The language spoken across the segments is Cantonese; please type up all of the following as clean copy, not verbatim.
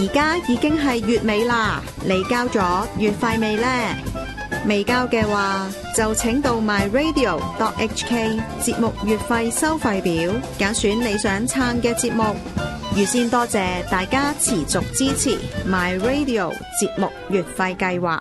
而家已經係月尾啦，你交咗月費未呢？未交嘅話，就請到 myradio.hk 節目月費收費表，揀選你想撐嘅節目。預先多謝大家持續支持 myradio 節目月費計劃。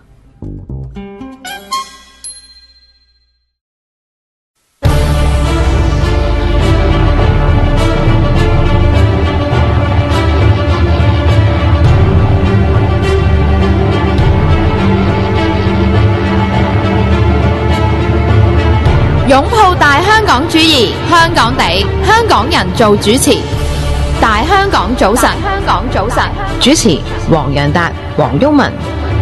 擁抱大香港主義，香港地，香港人做主持。大香港早晨，香港早晨， 主持黃洋達、黃毓民。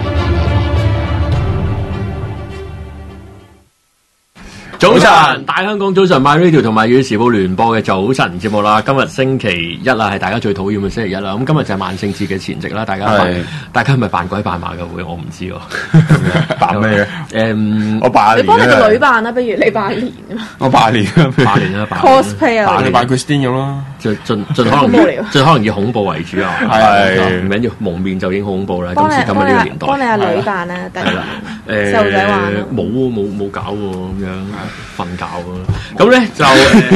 早晨，大香港早晨 ，MyRadio 同埋《粵語時報》聯播嘅早晨節目啦。今日星期一啦，係大家最討厭嘅星期一啦。咁今日就係萬聖節嘅前夕啦，大家係咪扮鬼扮馬嘅會？我唔知喎。 扮咩嘅？我扮你幫你個女扮啦，不如你扮年啊！ 我扮年啦 ，cosplay 啊！ 扮 Christine 咁咯， 盡可能以恐怖為主啊！係唔緊要，蒙面就已經好恐怖啦。今日呢個年代， 幫你阿女扮啦，得啦。細路仔玩冇搞喎，咁樣。瞓覺咯，咁咧就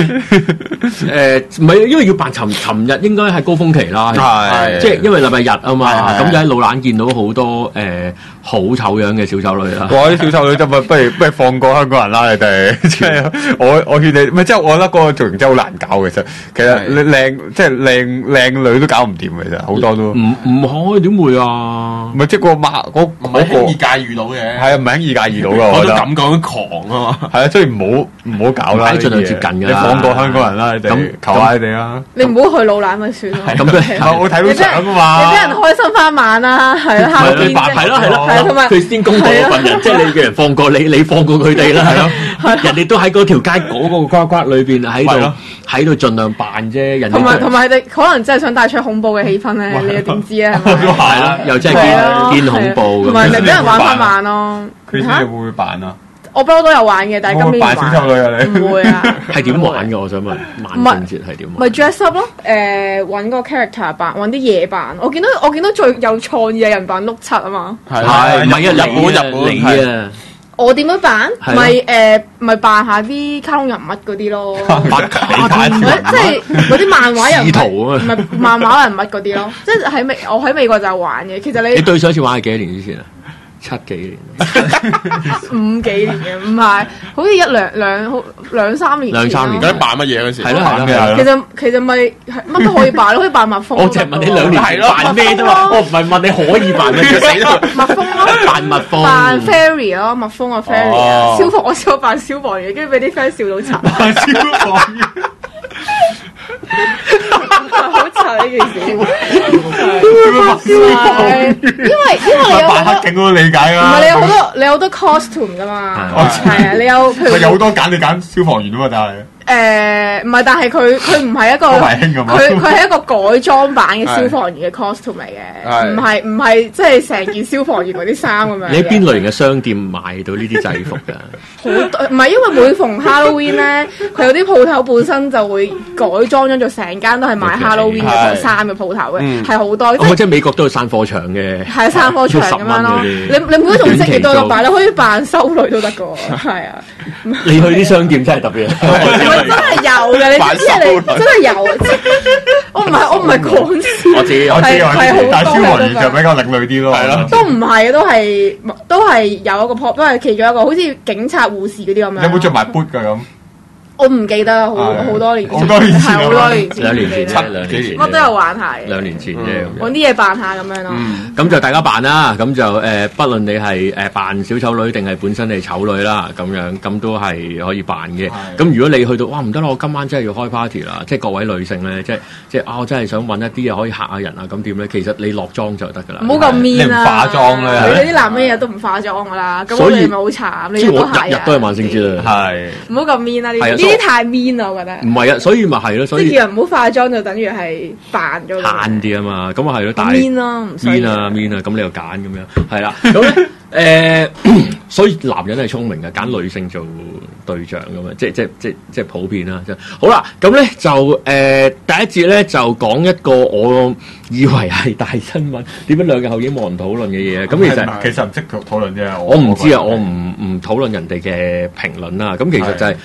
唔係，因為要扮尋日應該係高峰期啦，即係因為禮拜日啊嘛，咁就喺老蘭見到好多好醜樣嘅小丑女啦。 哇！啲小丑女就不如放過香港人啦，你哋即係我勸你，唔係即係我覺得嗰個造型真係好難搞其實你靚即係靚女都搞唔掂其實好多都唔可以點會啊？ 唔係即係唔係輕易駕馭到嘅，係啊，唔係輕易駕馭到㗎。我都感覺到狂啊嘛，係啊，所以唔好搞啦， 盡量接近㗎。 你放過香港人啦，你哋求下你哋啦。 你唔好去老蘭咪算咯。 咁我睇到相啊嘛， 你俾人開心翻晚啦，係啦， 係咯，同埋佢先公道嗰份人，即係你嘅人放過你放過佢哋啦，係咯，人哋都喺嗰條街嗰個呱呱裏邊喺度盡量扮啫，人哋同埋你可能真係想帶出恐怖嘅氣氛咧，你又點知啊？ 係啦，又真係堅恐怖， 同埋你俾人玩翻晚咯。 佢先會唔會扮啊？ 我不嬲都有玩嘅，但係今年扮小丑女啊你？ 唔會啊！ 係點玩嘅？我想問，萬聖節係點玩？ 咪 dress up 咯，揾個 character 扮，揾啲嘢扮。我見到最有創意嘅人扮碌柒啊嘛！ 係唔係啊？日本你啊！ 我點樣扮？咪扮下啲卡通人物嗰啲咯，即係嗰啲漫畫人物，唔係漫畫人物嗰啲咯。即係我喺美國就玩嘅。其實你對上一次玩係幾多年之前啊？7幾年 ，5幾年嘅，唔係，好似兩三年。 2-3年，咁扮乜嘢嗰時？ 係咯。 其實咪乜都可以扮咯，可以扮蜜蜂。 我淨係問你2年扮咩啫嘛？我唔係問你可以扮咩，死啦！ 蜜蜂咯， 扮蜜蜂。 扮 fairy 咯，蜜蜂個 fairy 啊！我試過扮消防員，跟住俾啲 friend 笑到慘。 扮消防員。 好慘呢件事，因為你有扮黑警我都理解啦。 唔係你有好多 costume 噶嘛？係啊，你有譬如有好多揀，你揀消防員啊嘛，但係。 唔係，但係佢唔係一個，佢係一個改裝版嘅消防員嘅 costume 嚟嘅，唔係即係成件消防員嗰啲衫咁樣。 你喺邊類型嘅商店買到呢啲制服㗎？ 好多唔係，因為每逢 Halloween 咧，佢有啲鋪頭本身就會改裝咗做成間都係賣 Halloween 嘅衫嘅鋪頭嘅，係好多。 即係美國都有散貨場嘅， 係散貨場咁樣咯。你每一種職業都有扮，你可以扮修女都得㗎，係啊。 你去啲商店真係特別。 真係有嘅，你知你真係有。我唔係講笑。 我知， 但係消防員就比較另類啲咯，係咯。 都唔係，都係有一個 pop，都係其中一個，好似警察、護士嗰啲咁樣。 你有冇着埋 boot 㗎咁？ 我唔記得好多年前， 好多年前， 係好多年前， 2年前，2年前， 我都有玩下嘅。 2年前啫， 揾啲嘢扮下咁樣咯。 咁就大家扮啦，咁就不論你係扮小丑女定係本身係醜女啦，咁樣咁都係可以扮嘅。咁如果你去到哇唔得啦，我今晚真係要開 party 啦，即係各位女性咧，即係我真係想揾一啲嘢可以嚇下人啊，咁點咧？其實你落妝就得㗎啦， 唔好咁 mean 啊！ 化妝咧， 你啲男人日都唔化妝㗎啦，咁你咪好慘。你都係日都係萬聖節啊，係唔好咁 mean 啊！呢啲太 mean 啦。我覺得唔係啊，所以咪係咯，所以即係叫人唔好化妝就等於係扮咗慳啲啊嘛，咁啊係咯，但係面咯，唔需要面啊，咁你又揀咁樣，係啦，咁咧所以男人係聰明嘅，揀女性做對象咁樣，即係普遍啦。好啦，咁咧就第一節咧就講一個我以為係大新聞，點解2日後已經冇人討論嘅嘢？咁其實唔識討論啫。 我唔知啊，我唔討論人哋嘅評論啦。咁其實就係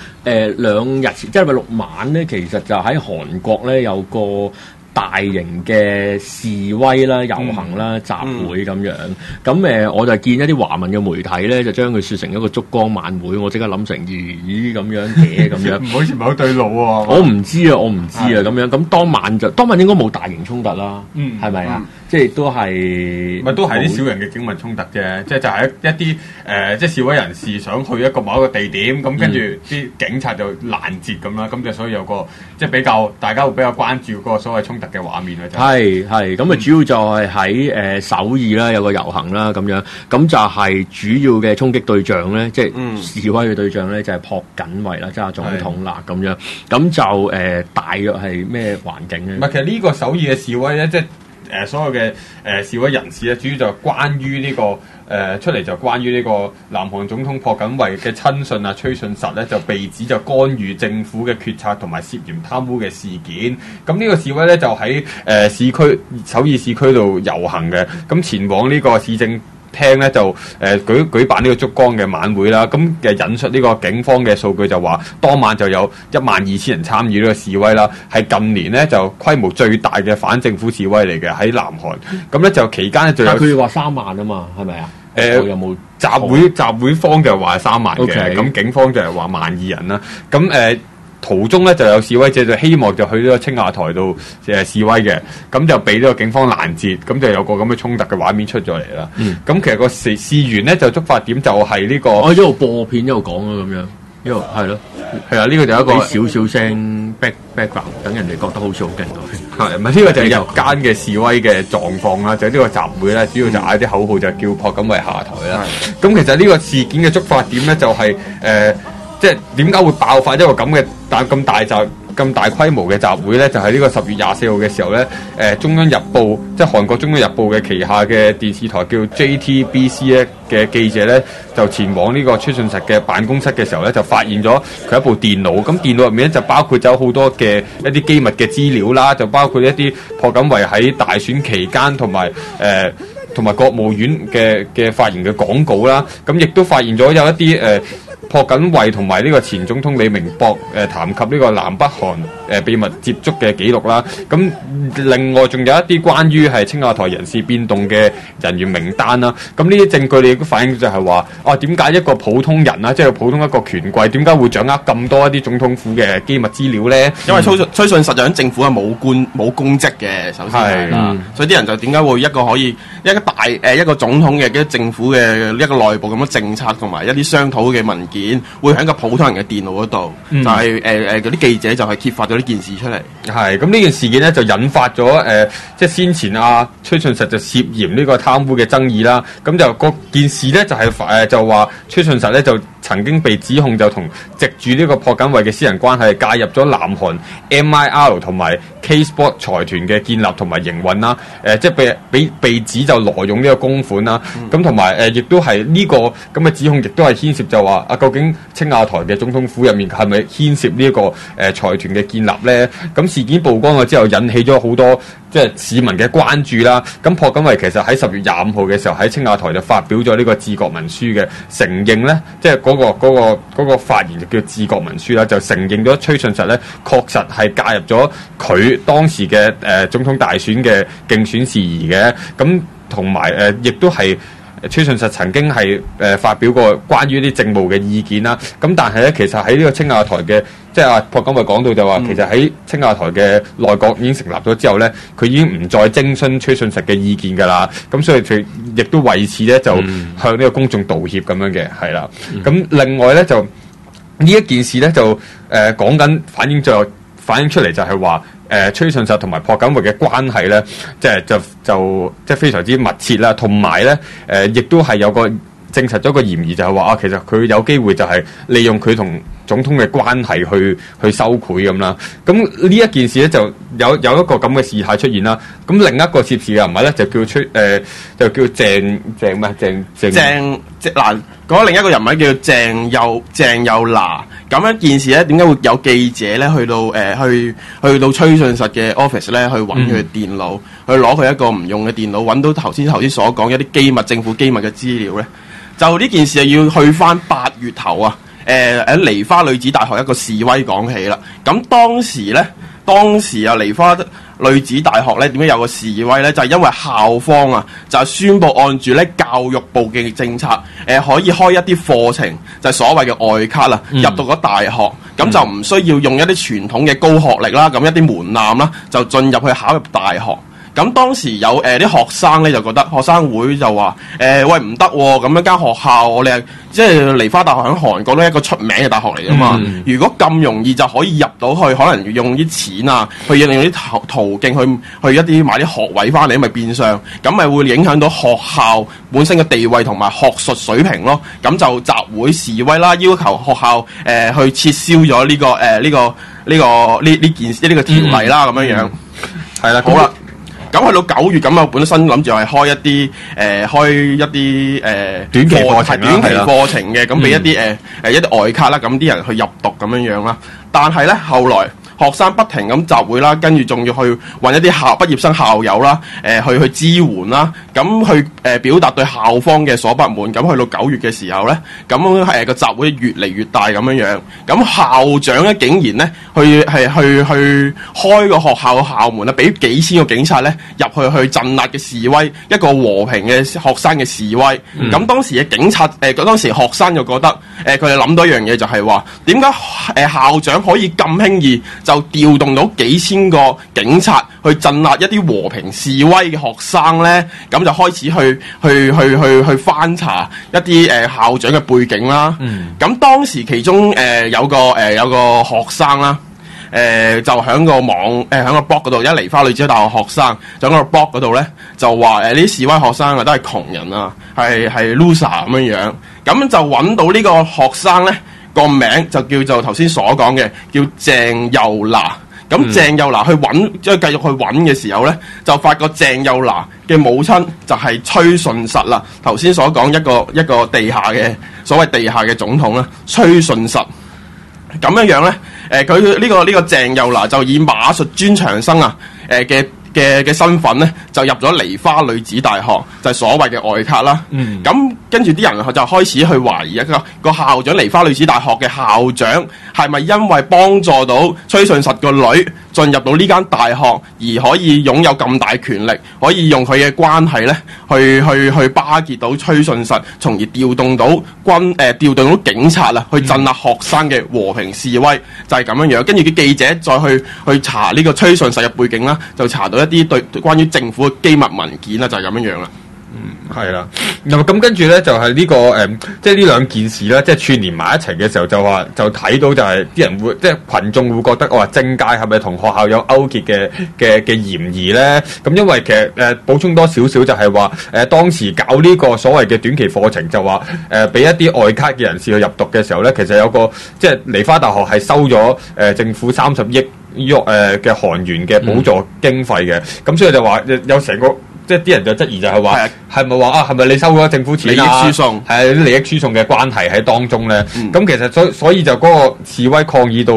2日前，即係禮拜6晚咧，其實就喺韓國咧有個大型嘅示威啦、遊行啦、集會咁樣，咁我就見一啲華文嘅媒體咧，就將佢說成一個燭光晚會，我即刻諗成咦咁樣嘅咁樣， 好似唔係好對路喎。 我唔知啊咁樣，咁當晚應該冇大型衝突啦，係咪啊？即係都係啲小型嘅警民衝突啫，即係就係一啲即係示威人士想去一個某一個地點，咁跟住啲警察就攔截咁啦，咁就所以有個即係大家會比較關注嗰個所謂衝突嘅畫面啦。係咁啊，主要就係喺首爾啦，有個遊行啦咁樣，咁就係主要嘅衝擊對象咧，即係示威嘅對象咧，就係朴槿惠啦，即係總統啦咁樣，咁就大約係咩環境咧？唔係，其實呢個首爾嘅示威咧，即係所有嘅示威人士咧，主要就係關於呢個出嚟就關於呢個南韓總統朴槿惠嘅親信啊崔順實咧，就被指就干預政府嘅決策同埋涉嫌貪污嘅事件。咁呢個示威咧就喺首爾市區度遊行嘅，咁前往呢個市政廳咧就舉辦呢個燭光嘅晚會啦，咁引述呢個警方嘅數據就話，當晚就有12000人參與呢個示威啦，係近年咧就規模最大嘅反政府示威嚟嘅喺南韓。咁咧就期間咧就有佢哋話3萬啊嘛，係咪啊？有冇集會方就話3萬嘅，咁警方就係話12000人啦。咁途中咧就有示威者就希望就去呢個青瓦台度示威嘅，咁就俾呢個警方攔截，咁就有個咁嘅衝突嘅畫面出咗嚟啦。咁其實個事源咧就觸發點就係呢個， 一路播片一路講啊咁樣，一路係咯，係啊，呢個就有一個少聲 background， 等人哋覺得好似好勁到。 係咪呢個就係日間嘅示威嘅狀況啦？就係呢個集會咧，主要就嗌啲口號就叫朴槿惠下台啦。咁其實呢個事件嘅觸發點咧就係即係點解會爆發一個咁嘅咁大規模嘅集會咧？就係呢個10月24號嘅時候咧，中央日報即係韓國中央日報嘅旗下嘅電視台叫 JTBC 咧嘅記者咧，就前往呢個崔順實嘅辦公室嘅時候咧，就發現咗佢一部電腦。咁電腦入面咧就包括咗好多嘅一啲機密嘅資料啦，就包括一啲朴槿惠喺大選期間同埋國務院嘅發言嘅廣告啦。咁亦都發現咗有一啲朴槿惠同埋呢個前總統李明博談及呢個南北韓秘密接觸嘅記錄啦。咁另外仲有一啲關於係青瓦台人事變動嘅人員名單啦。咁呢啲證據你亦都反映就係話，點解一個普通人啦，即係普通一個權貴，點解會掌握咁多一啲總統府嘅機密資料咧？ 因為崔順實喺政府係冇公職嘅，首先係啦，所以啲人就點解會一個總統嘅政府嘅一個內部咁嘅政策同埋一啲商討嘅文件，會喺個普通人嘅電腦嗰度，就係嗰啲記者就係揭發咗呢件事出嚟。 係咁呢件事件咧就引發咗即係先前崔順實就涉嫌呢個貪污嘅爭議啦。咁就嗰件事咧就係就話崔順實咧就曾經被指控就同藉住呢個朴槿惠嘅私人關係介入咗南韓 MIR 同埋 K-Sport 財團嘅建立同埋營運啦。即係被指就挪用呢個公款啦。咁同埋亦都係呢個咁嘅指控，亦都係牽涉就話究竟青瓦台嘅總統府入面係咪牽涉呢一個財團嘅建立咧？咁事件曝光咗之後，引起咗好多即係市民嘅關注啦。咁朴槿惠其實喺10月25號嘅時候喺青瓦台就發表咗呢個治國文書嘅，承認咧即係嗰個發言就叫治國文書啦，就承認咗崔順實咧確實係介入咗佢當時嘅總統大選嘅競選事宜嘅。咁同埋亦都係崔順實曾經係發表過關於啲政務嘅意見啦。咁但係咧，其實喺呢個青瓦台嘅即係朴槿惠講到就話，其實喺青瓦台嘅內閣已經成立咗之後咧，佢已經唔再徵詢崔順實嘅意見㗎啦。咁所以佢亦都為此咧就向呢個公眾道歉咁樣嘅，係啦。咁另外咧就呢一件事咧就講緊反映出嚟就係話。崔順實同埋朴槿惠嘅關係咧，即係非常之密切啦，同埋咧亦都係有個證實咗個嫌疑，就係話其實佢有機會就係利用佢同總統嘅關係去收賄咁啦。咁呢一件事咧就有一個咁嘅事態出現啦。咁另一個涉事嘅人物咧就叫鄭嗱，嗰另一個人物叫鄭又娜。 咁一件事咧，點解會有記者咧去到去到崔俊實嘅 office 咧，去揾佢電腦，去攞佢一個唔用嘅電腦，揾到頭先所講一啲政府機密嘅資料咧？就呢件事要去翻8月頭啊！喺梨花女子大學一個示威講起啦。咁當時啊，梨花女子大學咧點解有個示威咧？就係因為校方啊，就係宣布按住咧教育部嘅政策，可以開一啲課程，就係所謂嘅外卡啦，入到咗大學，咁就唔需要用一啲傳統嘅高學歷啦，咁一啲門檻啦，就進入去考入大學。咁當時有啲學生咧就覺得學生會就話喂唔得喎，咁樣間學校我哋即係梨花大學喺韓國都係一個出名嘅大學嚟㗎嘛。如果咁容易就可以入到去，可能用啲錢啊，去用啲途徑去一啲買啲學位翻嚟，咪變相咁咪會影響到學校本身嘅地位同埋學術水平咯。咁就集會示威啦，要求學校去撤銷咗呢件事呢個條例啦，咁樣樣係啦，好啦。咁去到9月咁啊，本身諗住係開一啲短期課程嘅，咁俾一啲外卡啦，咁啲人去入讀咁樣樣啦。但係咧後來學生不停咁集會啦，跟住仲要去揾一啲畢業生校友啦，去支援啦，咁去表達對校方嘅所不滿。咁去到9月嘅時候咧，咁個集會越嚟越大咁樣樣。咁校長咧竟然咧去開個學校嘅校門啦，俾幾千個警察咧入去鎮壓嘅示威，一個和平嘅學生嘅示威。咁當時嘅警察當時學生就覺得佢哋諗到一樣嘢，就係話點解校長可以咁輕易就調動到幾千個警察去鎮壓一啲和平示威嘅學生咧？咁就開始去翻查一啲校長嘅背景啦。咁當時其中有個學生啦，就喺個喺個 blog 嗰度，梨花女子大學學生就喺個 blog 嗰度咧，就話呢啲示威學生啊都係窮人啊，係 loser 咁樣樣。咁就揾到呢個學生咧，個名就叫做頭先所講嘅，叫鄭幼娜。咁鄭幼娜去揾，即係繼續去揾嘅時候咧，就發覺鄭幼娜嘅母親就係崔順實啦。頭先所講一個地下嘅所謂地下嘅總統啦，崔順實。咁樣樣咧，佢呢個鄭幼娜就以馬術專長生啊嘅身份咧，就入咗梨花女子大學，就係所謂嘅外卡啦。咁跟住啲人就開始去懷疑一個校長，梨花女子大學嘅校長係咪因為幫助到崔順實個女進入到呢間大學而可以擁有咁大權力，可以用佢嘅關係咧去巴結到崔順實，從而調動到調動到警察啦，去鎮壓學生嘅和平示威，就係咁樣樣。跟住啲記者再去查呢個崔順實嘅背景啦，就查到一啲對關於政府嘅機密文件啦，就係咁樣樣啦。 係啦，咁跟住咧就係呢個即係呢兩件事咧，即係串連埋一齊嘅時候，就睇到就係啲人會即係群眾會覺得話政界係咪同學校有勾結嘅嫌疑咧？咁因為其實補充多少少就係話當時搞呢個所謂嘅短期課程，就話俾一啲外卡嘅人士去入讀嘅時候咧，其實有個即係梨花大學係收咗政府30億嘅韓元嘅補助經費嘅，咁所以就話有成個。即係啲人就質疑就係話係咪話係咪你收咗政府錢啊？利益輸送係啲利益輸送嘅關係喺當中咧。咁其實所以就嗰個示威抗議到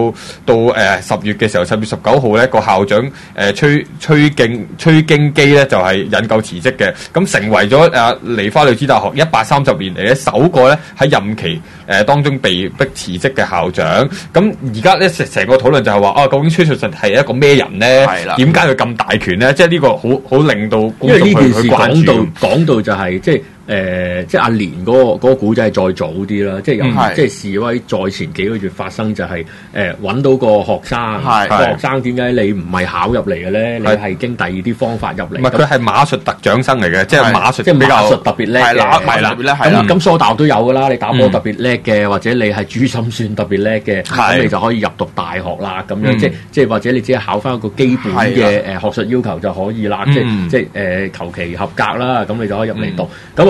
10月嘅時候，10月19號咧，個校長崔京基咧就係引咎辭職嘅，咁成為咗梨花女子大學130年嚟咧首個咧喺任期當中被逼辭職嘅校長。咁而家咧成個討論就係話究竟崔順實係一個咩人咧？點解佢咁大權咧？即係呢個好令到呢件事講到就係即係阿蓮嗰個古仔係再早啲啦，即係即係示威在前幾個月發生就係揾到個學生，個學生點解你唔係考入嚟嘅咧？你係經第二啲方法入嚟。 唔係佢係馬術特長生嚟嘅，即係馬術即係馬術特別叻嘅。咁蘇大學都有㗎啦，你打波特別叻嘅，或者你係珠心算特別叻嘅，咁你就可以入讀大學啦。咁樣即係或者你只係考翻一個基本嘅學術要求就可以啦。即係求其合格啦，咁你就可以入嚟讀。咁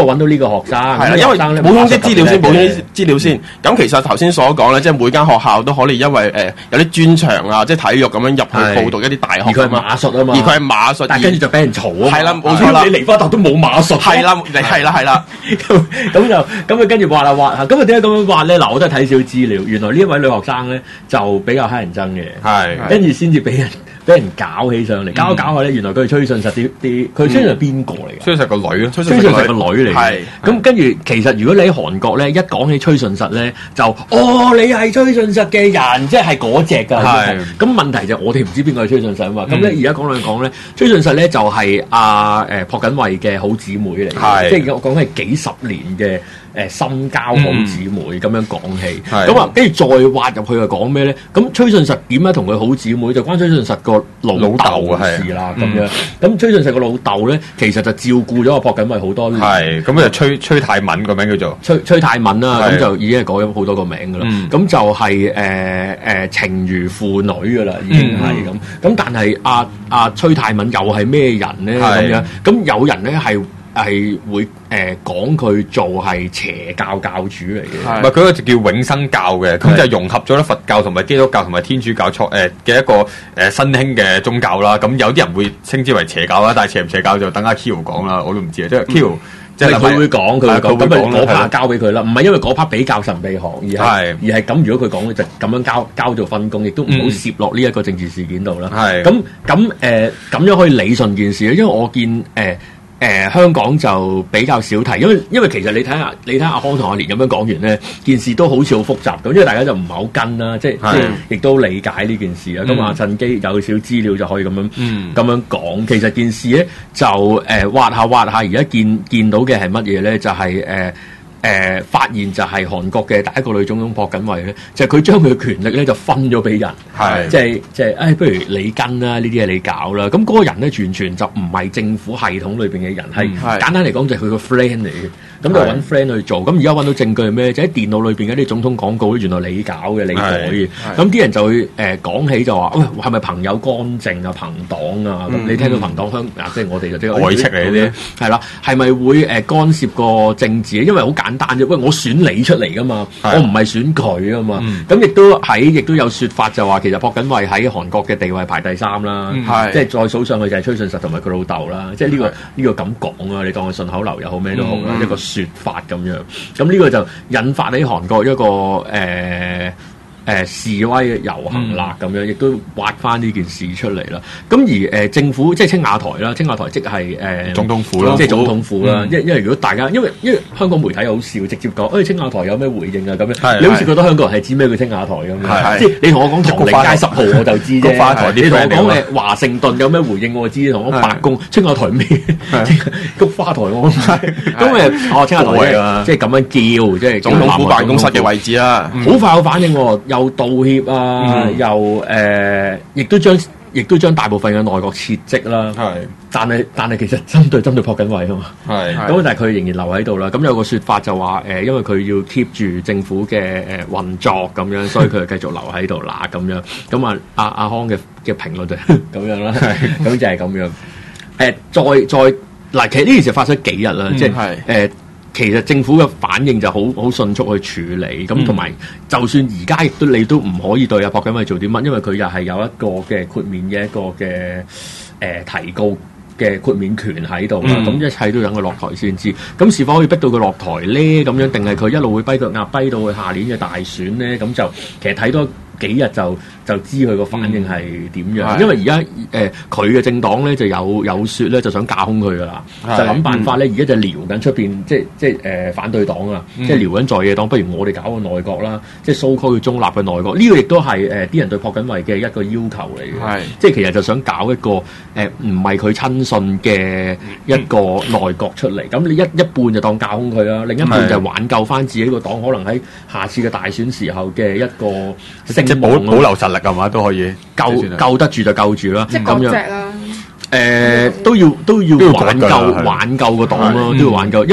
我揾到呢個學生， 係啦，因為補充啲資料先，補充啲資料先。咁其實頭先所講咧，即係每間學校都可以因為有啲專長啊，即係體育咁樣入去報讀一啲大學。 而佢係馬術啊嘛， 而佢係馬術， 但係跟住就俾人嘈啊。 係啦，冇錯啦， 你梨花大都冇馬術。 係啦，係啦。 咁佢跟住畫下，咁佢點解咁樣畫咧？嗱，我都係睇少資料，原來呢一位女學生咧就比較乞人憎嘅，係跟住先至俾人搞起上嚟，搞下咧，原來佢係崔順實啲，佢崔順實邊個嚟嘅？ 崔順實個女咯， 崔順實個女嚟嘅。咁跟住其實如果你喺韓國咧，一講起崔順實咧，就你係崔順實嘅人，即係嗰隻㗎。咁問題就我哋唔知邊個係崔順實啊嘛。咁咧而家講兩講咧，崔順實咧就係朴槿惠嘅好姊妹嚟嘅，即係我講係幾十年嘅。深交好姊妹咁樣講起，咁啊跟住再挖入去又講咩咧？咁崔順實點解同佢好姊妹？就關崔順實個老豆事啦咁樣。咁崔順實個老豆咧，其實就照顧咗阿朴槿惠好多年。 係咁就崔泰敏個名叫做崔泰敏啦，咁就已經係改咗好多個名噶啦。咁就係情如父女噶啦，已經係咁。咁但係阿崔泰敏又係咩人咧？咁樣咁有人咧係會講佢做係邪教教主嚟嘅， 唔係佢個就叫永生教嘅，咁就融合咗咧佛教同埋基督教同埋天主教嘅一個新興嘅宗教啦。咁有啲人會稱之為邪教啦，但係邪唔邪教就等阿 Q 講啦，我都唔知啊。即係 Q，即係佢會講，咁嗰 part 交俾佢啦，唔係因為嗰 part 比較神秘學，而係咁。如果佢講就咁樣交做分工，亦都唔好攝落呢一個政治事件度啦。咁樣可以理順件事，因為我見香港就比較少提，因為其實你睇下阿康同阿蓮咁樣講完咧，件事都好似好複雜咁，因為大家就唔係好跟啦，即係亦都理解呢件事啊。咁趁機有少資料就可以咁樣講。其實件事咧就挖下，而家見到嘅係乜嘢咧？就係發現就係韓國嘅第一個女總統朴槿惠咧，就係佢將佢嘅權力咧就分咗俾人，即係不如你跟啦，呢啲嘢你搞啦。咁嗰個人咧完全就唔係政府系統裏邊嘅人，係簡單嚟講就係佢個 friend 嚟嘅。咁就揾 friend 去做。咁而家揾到證據係咩？就喺電腦裏邊嗰啲總統廣告，原來你搞嘅，你改嘅。咁啲人就會講起就話，喂，係咪朋友乾淨啊？朋黨啊？咁你聽到朋黨即係我哋就即係外戚嚟啲， 係啦，係咪會干涉個政治？因為好簡單啫，喂，我選你出嚟噶嘛，我唔係選佢噶嘛。咁亦都有説法就話，其實朴槿惠喺韓國嘅地位排第3啦，即係再數上去就係崔順實同埋佢老豆啦。即係呢個咁講啊，你當佢順口溜又好咩都好啦，一個説法咁樣。咁呢個就引發喺韓國一個示威遊行啦，咁樣亦都挖翻呢件事出嚟啦。咁而政府即係青瓦台啦，青瓦台即係總統府啦， 即係總統府啦。因為如果大家因為香港媒體好笑，直接講青瓦台有咩回應啊咁樣，你好似覺得香港人係知咩叫青瓦台咁樣，即係你同我講唐寧街10號我就知啫。你同我講華盛頓有咩回應我知，同我白宮青瓦台咩菊花台我咁青瓦台即係咁樣叫，即係總統府辦公室嘅位置啦， 好快有反應喎。又道歉啊，亦都將大部分嘅內閣撤職啦。但係其實針對朴槿惠啊嘛。咁但係佢仍然留喺度啦。咁有個説法就話因為佢要 keep 住政府嘅運作咁樣，所以佢就繼續留喺度啦咁樣。咁阿康嘅評論就咁樣啦。咁就係咁樣。再嗱，其實呢件事發生幾日啦，即係其實政府嘅反應就好迅速去處理，咁同埋就算而家你都唔可以對阿朴槿惠做啲乜，因為佢又係有一個嘅豁免嘅一個嘅提告嘅豁免權喺度啦。咁一切都等佢落台先知。咁是否可以逼到佢落台咧？咁樣定係佢一路會跛腳鴨跛到去下年嘅大選咧？咁就其實睇多幾日就知佢個反應係點樣。因為而家佢嘅政黨咧就有説咧就想架空佢噶啦，就諗辦法咧。而家就撩緊出邊，即係反對黨啊，即係撩緊在野黨，不如我哋搞個內閣啦，即係 so called 中立嘅內閣。呢個亦都係啲人對朴槿惠嘅一個要求嚟嘅，即係其實就想搞一個唔係佢親信嘅一個內閣出嚟。咁你一半就當架空佢啦，另一半就挽救翻自己個黨，可能喺下次嘅大選時候嘅一個即係保留實力係嘛，都可以救得住就救住啦。 即係咁樣都要挽救個黨咯，都要挽救，因為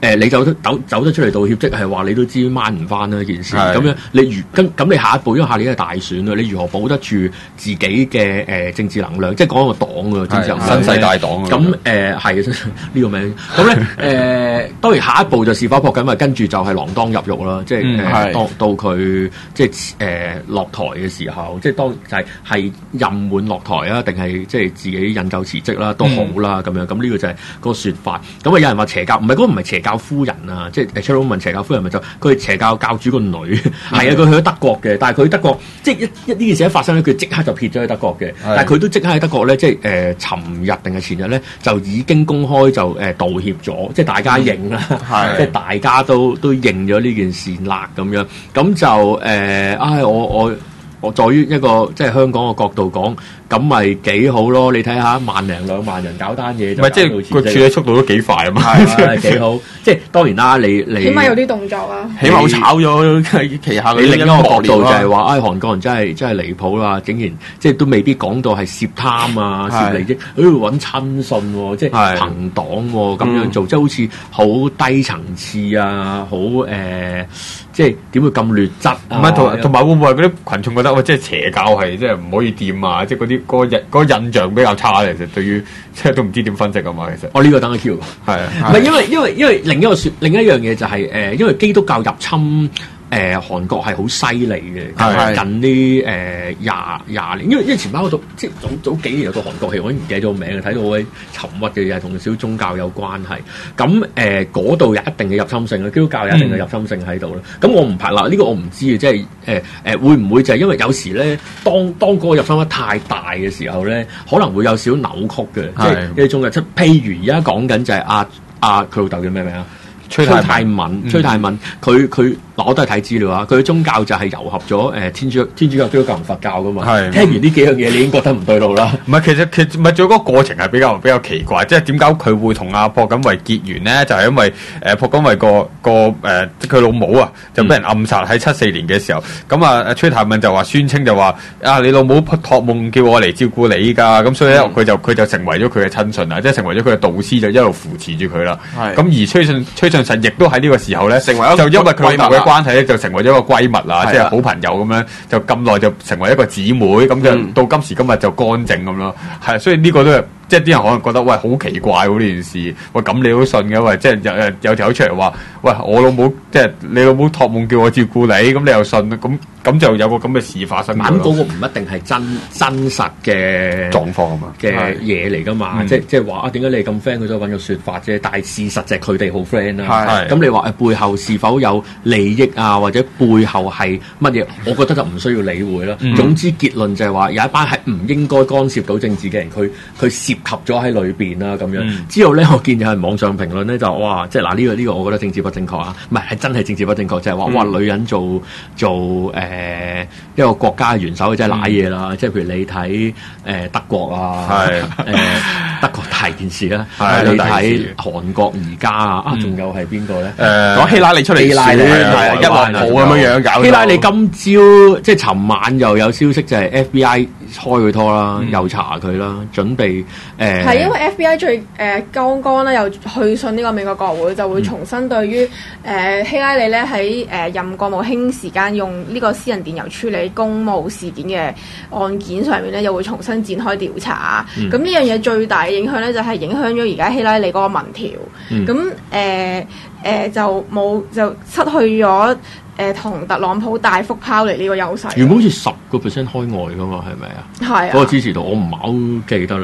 你走得出嚟道歉，即係話你都知掹唔翻啦件事。咁樣咁你下一步，因為下年係大選啦，你如何保得住自己嘅政治能量？即係講個黨嘅政治能量。 新世界黨咁係呢個名。咁咧當然下一步就事不撲緊，跟住就係鋃鐺入獄啦。即係到佢即係落台嘅時候，即係當就係任滿落台啊，定係即係自己引咎辭職啦都好啦咁樣。咁呢個就係個説法。咁有人話邪教，唔係嗰個唔係邪教夫人啊，即係 Chairwoman 問邪教夫人咪就佢係邪教教主個女，係啊，佢去咗德國嘅，但係佢德國即係呢件事一發生咧，佢即刻就撇咗去德國嘅，但係佢都即刻喺德國咧，即係尋日定係前日咧就已經公開就道歉咗，即係大家認啦，即係大家都認咗呢件事啦咁樣，咁就我在於一個即係香港嘅角度講。咁咪幾好咯？你睇下1萬零2萬人搞單嘢， 唔係即係個處理速度都幾快啊嘛， 係幾好。即係當然啦，你起碼有啲動作啊， 起碼炒咗旗下。 你另一個角度就係話，韓國人真係離譜啦！竟然即係都未必講到係涉貪啊、涉利益，揾親信喎，即係朋黨喎咁樣做，即係好似好低層次啊，好即係點會咁劣質啊？ 唔係同埋會唔會嗰啲羣眾覺得即係邪教係即係唔可以掂啊？即係嗰啲嗰個印象比較差咧，其實對於即係都唔知點分析啊嘛，其實。 呢個等佢 Q。係唔係因為另一樣嘢就係因為基督教入侵。韓國係好犀利嘅，近呢廿年，因為前排我讀即係早幾年有個韓國戲，我已經唔記得咗名嘅，睇到好鬼沉鬱嘅嘢，同少宗教有關係。咁嗰度有一定嘅入侵性啦，基督教有一定嘅入侵性喺度啦。咁我唔排啦，呢個我唔知嘅，即係會唔會就係因為有時咧，當嗰個入侵得太大嘅時候咧，可能會有少扭曲嘅，即係呢種嘅。即譬如而家講緊就係佢老豆叫咩名啊？崔泰敏，佢我都係睇資料啊！佢嘅宗教就係糅合咗天主教、基督教同佛教噶嘛。聽完呢幾樣嘢，你已經覺得唔對路啦。 唔係，其實唔係，仲有嗰個過程係比較奇怪，即係點解佢會同阿朴槿惠結緣咧？就係因為朴槿惠即佢老母啊，就俾人暗殺喺74年嘅時候。咁崔泰敏就話宣稱就話你老母託夢叫我嚟照顧你㗎，咁所以咧佢就成為咗佢嘅親信啊，即係成為咗佢嘅導師，就一路扶持住佢啦。咁而崔順實亦都喺呢個時候咧，就因為佢老豆嘅關係咧，就成為咗一個閨蜜啦，即係好朋友咁樣，就咁耐就成為一個姊妹，咁就到今時今日就乾淨咁咯。係，所以呢個都係即係啲人可能覺得喂好奇怪喎呢件事，喂咁你都信嘅喂，即係有條友出嚟話喂我老母即係你老母託夢叫我照顧你，咁你又信咁就有個咁嘅事發生。 咁嗰個唔一定係真實嘅狀況啊嘛， 嘅嘢嚟噶嘛，即係話點解你咁 friend 佢都揾個説法啫，但係事實就係佢哋好 friend 啦。咁你話背後是否有利益啊，或者背後係乜嘢？我覺得就唔需要理會啦。總之結論就係話有一班係唔應該干涉到政治嘅人，佢涉及咗喺裏邊啦咁樣。之後咧，我見有人網上評論咧就哇，即係嗱呢個我覺得政治不正確啊，唔係真係政治不正確，就係話哇女人做一個國家嘅元首真係瀨嘢啦，即係譬如你睇德國啊，德國大件事啦，你睇韓國而家啊，仲有係邊個咧？ 講希拉里出嚟，一鑊泡咁樣搞。 希拉里今朝即係尋晚又有消息就係 FBI 開佢拖啦，又查佢啦，準備係因為 FBI 剛剛咧又去信呢個美國國會，就會重新對於希拉里咧喺任國務卿時間用呢個私人電郵處理公務事件嘅案件上面咧，又會重新展開調查。咁呢樣嘢最大嘅影響咧，就係影響咗而家希拉里嗰個民調。咁就失去咗同特朗普大幅拋離呢個優勢。 原本好似10% 開外噶嘛，係咪啊？係嗰個支持度我唔係好記得啦。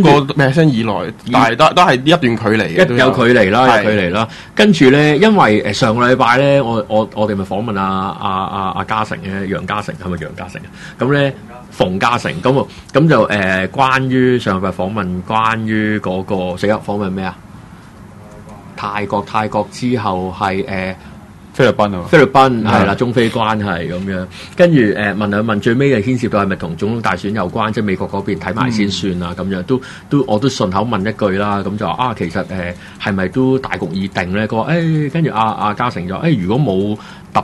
10% 以內，但係都係一段距離嘅， 有距離啦。跟住咧，因為上個禮拜咧，我哋咪訪問阿嘉誠嘅楊嘉誠，係咪楊嘉誠啊？咁咧馮嘉誠咁就關於上個禮拜訪問關於嗰個死訪問咩啊？泰國之後係菲律賓啊， 菲律賓係啦，中菲關係咁樣，跟住問兩問，最尾係牽涉到係咪同總統大選有關？即係美國嗰邊睇埋先算啊，咁樣都我都順口問一句啦，咁就話其實係咪都大局已定咧？佢話跟住阿嘉誠就如果冇特別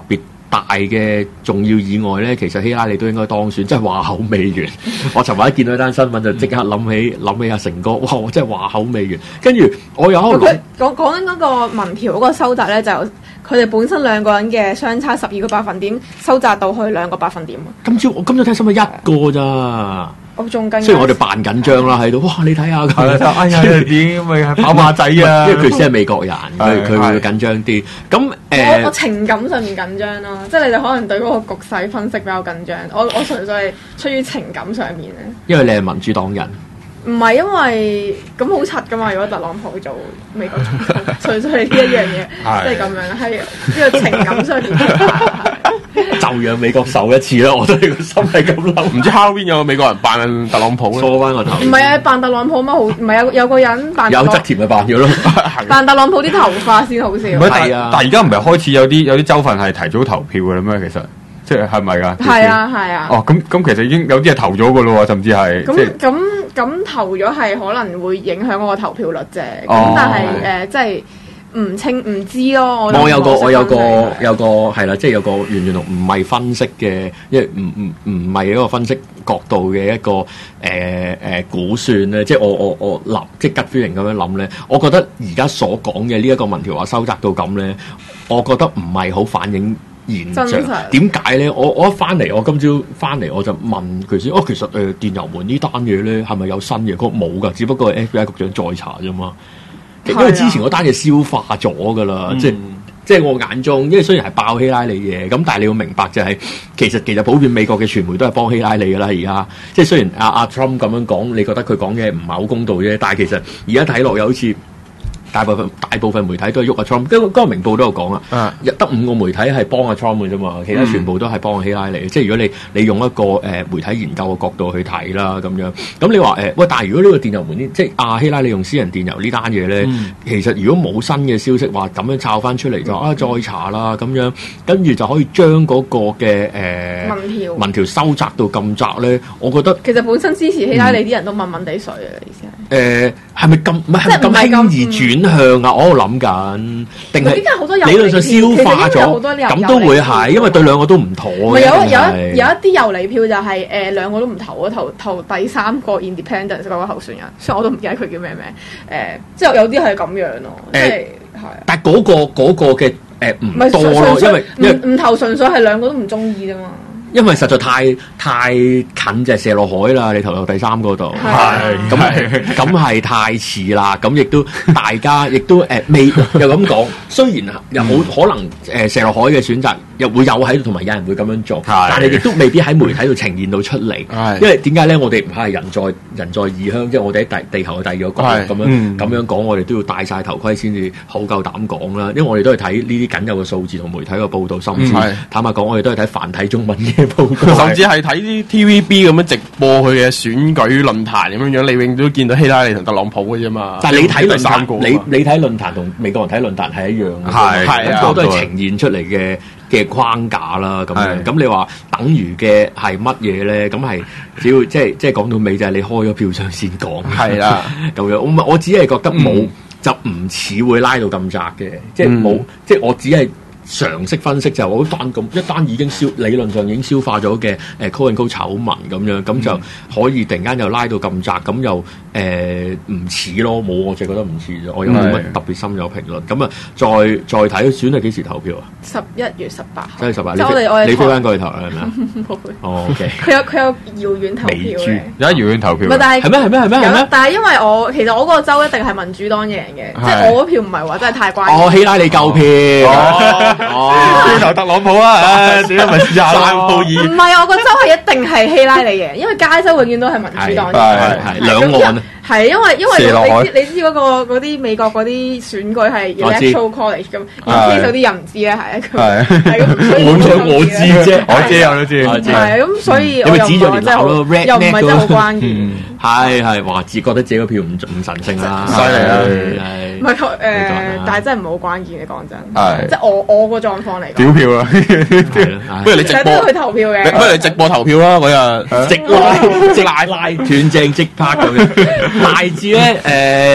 大嘅重要以外咧，其實希拉里都應該當選，即係話口未完。我尋日一見到一單新聞就即刻諗起阿成哥，哇！我真係話口未完。跟住我又喺度諗， 講緊嗰個民調嗰個收窄咧，就佢哋本身兩個人嘅相差12個百分點，收窄到去2個百分點。 今朝聽新聞一個咋？ 我仲緊， 雖然我哋扮緊張啦喺度，哇！你睇下佢， 哎呀點咪係跑馬仔啊？ 因為佢先係美國人，佢會緊張啲。咁我情感上面緊張咯，即係你哋可能對嗰個局勢分析比較緊張。我純粹係出於情感上面咧。 因為你係民主黨人。 唔係因為咁好柒噶嘛？如果特朗普做美國總統，純粹係呢一樣嘢，即係咁樣，係呢個情感上面就讓美國受一次啦！我對個心係咁諗。 唔知 Halloween 有個美國人扮特朗普咧， 梳翻個頭。 唔係啊，扮特朗普乜好？唔係有個人扮有側田咪扮咗咯， 扮特朗普啲頭髮先好笑。 係啊， 但係而家唔係開始有啲州份係提早投票嘅啦咩？其實。即係咪㗎？ 係啊。 哦，咁其實已經有啲係投咗㗎咯喎，甚至係。 咁投咗係可能會影響嗰個投票率啫。 哦。 咁但係即係唔知咯。 我有個係啦，即係有個完全同唔係分析嘅，因為唔係一個分析角度嘅一個估算咧。即係我諗，即係吉 feeling 咁樣諗咧。我覺得而家所講嘅呢一個民調話收窄到咁咧，我覺得唔係好反映現象。點解咧？我一翻嚟，我今朝翻嚟我就問佢先。其實電郵門呢單嘢咧係咪有新嘢？佢冇㗎，只不過係 FBI 局長再查啫嘛。因為之前嗰單嘢消化咗㗎啦，即係我眼中，因為雖然係爆希拉里嘅，咁但係你要明白就係、其實普遍美國嘅傳媒都係幫希拉里㗎啦。而家即係雖然阿 Trump 咁樣講，你覺得佢講嘅唔係好公道啫，但係其實而家睇落又好似。大部分媒體都係喐阿 Trump，嗰個明報都有講啊，得5個媒體係幫阿 Trump 嘅啫嘛，其他全部都係幫阿希拉里。即係如果你用一個媒體研究嘅角度去睇啦，咁樣咁你話但係如果呢個電郵門即係阿希拉里用私人電郵呢單嘢咧，其實如果冇新嘅消息話咁樣抄翻出嚟就再查啦咁樣，跟住就可以將嗰個嘅民調收窄到咁窄咧，我覺得其實本身支持希拉里啲人都問問地水嘅意思係係咪咁咁輕易轉向啊？我喺度諗緊，定係理論上消化咗，咁都會係，因為對兩個都唔妥嘅。 有一啲遊離票就係兩個都唔投，投第三個 Independence 嗰個候選人，所以我都唔記得佢叫咩名。即係有啲係咁樣咯，即係但係嗰個嘅唔多咯，因為唔投純粹係兩個都唔中意啫嘛。 因為實在太近就係射落海啦，你投到第三個度，咁係太遲啦，咁亦都大家亦都未又咁講，雖然又好可能射落海嘅選擇又會有喺度，同埋有人會咁樣做，但係亦都未必喺媒體度呈現到出嚟，因為點解咧？我哋唔係人在異鄉，即係我哋喺地球嘅第二個角度咁樣講，我哋都要戴晒頭盔先至好夠膽講啦，因為我哋都係睇呢啲僅有嘅數字同媒體嘅報導，甚至坦白講，我哋都係睇繁體中文嘅。 甚至係睇啲 TVB 咁樣直播佢嘅選舉論壇咁樣樣，你永遠都見到希拉里同特朗普嘅啫嘛。 但係你睇論壇，你睇論壇同美國人睇論壇係一樣嘅，咁都係呈現出嚟嘅框架啦。咁樣咁你話等於嘅係乜嘢咧？咁係只要即係講到尾就係你開咗票箱先講。係啦，咁樣我只係覺得冇就唔似會拉到咁窄嘅，即係冇即係我只係。常識分析就係一單已經理論上已經消化咗嘅call and call 醜聞咁樣，咁就可以突然間又拉到咁窄，咁又唔似咯，冇我就覺得唔似啫。我又冇乜特別深有評論。咁啊，再睇選係幾時投票啊 ？11月18號。 11月18號。你飛翻過去投係咪啊？ 冇。 哦 OK。 佢有遙遠投票嘅。 有遙遠投票。 係咩？ 但係因為其實我嗰個州一定係民主黨贏嘅，即係我嗰票唔係話真係太關鍵。 希拉里夠票。 要投特朗普啊！點解咪試下3鋪2？ 唔係，我個州係一定係希拉里嘅，因為加州永遠都係民主黨贏。 係兩岸。係因為你知嗰啲美國嗰啲選舉係 electoral college 咁，其實有啲人唔知咧，係咁。 我知啫， 我都知。 係咁，所以我又唔係真係好關鍵。 係話覺得自己個票唔神聖啦， 犀利啦， 唔係但係真係唔係好關鍵嘅，講真。即係我個狀況嚟講。 屌票啦， 不如你直播去投票嘅。 不如你直播投票啦，嗰日直拉斷正即拍咁樣。大致咧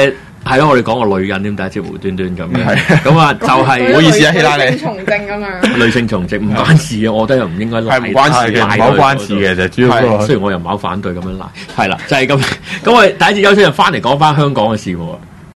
係咯，我哋講個女人點第一次無端端咁樣，咁啊就係唔好意思啊，希拉里女性從政咁樣， 女性從政唔關事嘅，我覺得又唔應該賴， 係唔關事嘅， 唔好關事嘅就主要雖然我又唔係好反對咁樣賴，係啦，就係咁。咁我哋第一節休息就翻嚟講翻香港嘅事喎。